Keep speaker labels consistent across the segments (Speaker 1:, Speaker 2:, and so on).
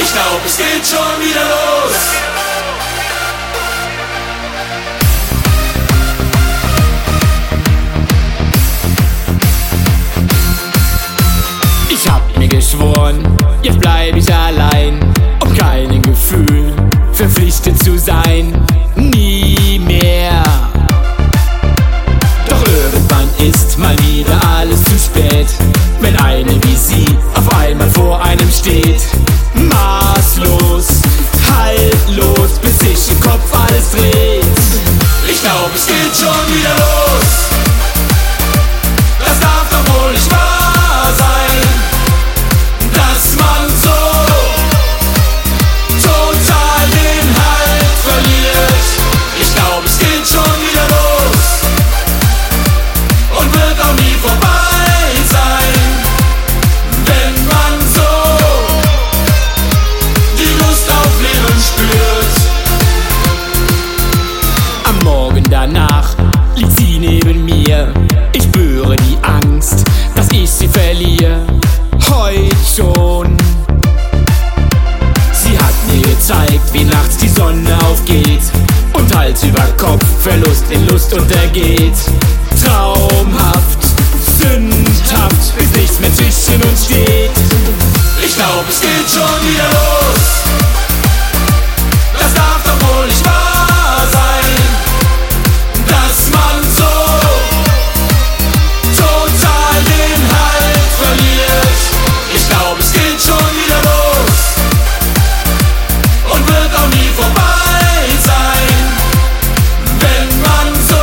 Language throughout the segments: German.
Speaker 1: Ich glaub, es geht schon wieder los.
Speaker 2: Ich hab mir geschworen, jetzt bleib ich allein, um keinem Gefühl verpflichtet zu sein. Nie mehr. Doch irgendwann ist mal wieder alles zu spät, wenn eine wie sie auf einmal vor einem steht. Maßlos, haltlos, bis sich im Kopf alles dreht.
Speaker 1: Ich glaub, es geht schon wieder los. Das darf doch wohl nicht wahr sein, dass man so total den Halt verliert. Ich glaub, es geht schon wieder los und wird auch nie vorbei sein, wenn man so die Lust auf Leben spürt.
Speaker 2: Am Morgen danach liegt sie neben mir. Ich spüre die Angst, dass ich sie verliere. Heut schon. Sie hat mir gezeigt, wie nachts die Sonne aufgeht und Hals über Kopf Verlust in Lust untergeht. Traumhaft, sündhaft, bis nichts mehr zwischen uns steht.
Speaker 1: Ich glaub, es geht schon wieder los. Das darf doch wohl nicht wahr sein, dass man so total den Halt verliert. Ich glaub, es geht schon wieder los und wird auch nie vorbei sein, wenn man so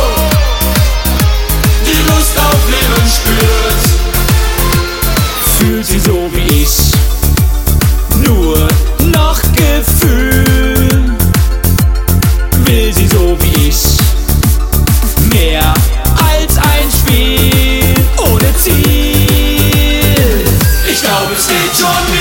Speaker 1: die Lust auf Leben spürt.
Speaker 2: Fühlt sie so wie ich, nur noch Gefühl. Will sie so wie ich, mehr als ein Spiel ohne Ziel.
Speaker 1: Ich glaub, es geht schon